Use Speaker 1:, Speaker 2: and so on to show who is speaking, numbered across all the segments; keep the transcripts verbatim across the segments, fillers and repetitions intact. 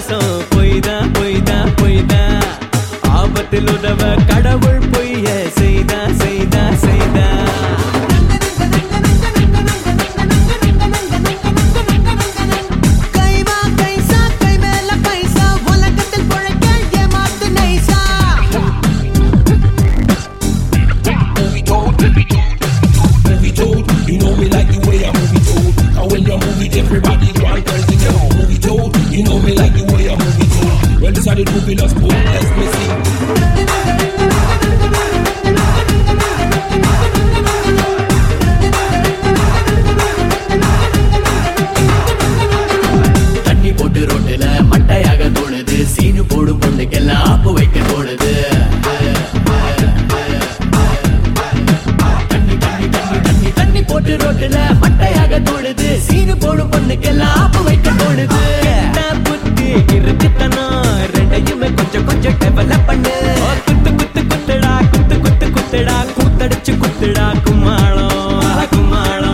Speaker 1: பாசம் பொய்தா பொய்தா பொய்தா ஆபத்தில் உதவ கடவுள் பொய்ய செய்தா செய்தா செய்தா
Speaker 2: Everybody go and tell the girl movie told. You know me like the way I move it told. Well, this are the movie let's put, let's me sing.
Speaker 1: தண்ணி போட்டு ரோட்டுல மட்டையாக தோணுது சீனு போடும் பொண்ணுக்கெல்லாம் ஆப்பு வைக்க தோணுது தண்ணி தண்ணி தண்ணி தண்ணி தண்ணி போட்டு ரோட்டுல மட்டையாக தோணுது சீனு போடும் பொண்ணுக்கெல்லாம் ஆப்பு வைக்க தோணுது புத்தி இருக்குத்தனம் ரெண்டையுமே கொஞ்சம் கொஞ்சம் டெவலப் பண்ணு குத்து குத்து குத்துடா குத்து குத்து குத்துடா கூத்தடிச்சு குத்துடா கும்மாளம் கும்மாளம்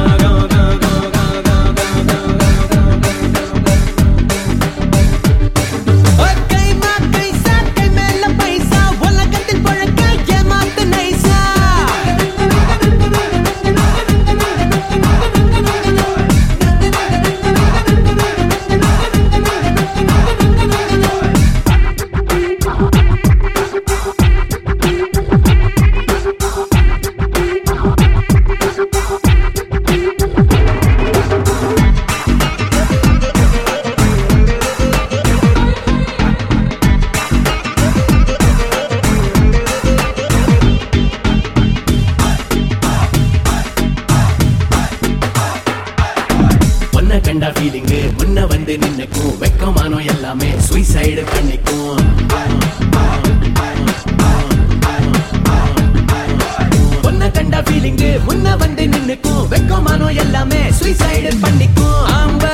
Speaker 1: கண்டா ஃபீலிங் முன்ன வந்து நின்னுக்கும் வெக்கமானோ எல்லாமே சூசைடு பண்ணிக்கும் பொன்ன கண்டா ஃபீலிங் முன்ன வந்து நின்னுக்கும் வெக்கமானோ எல்லாமே சூசைடு பண்ணிக்கும்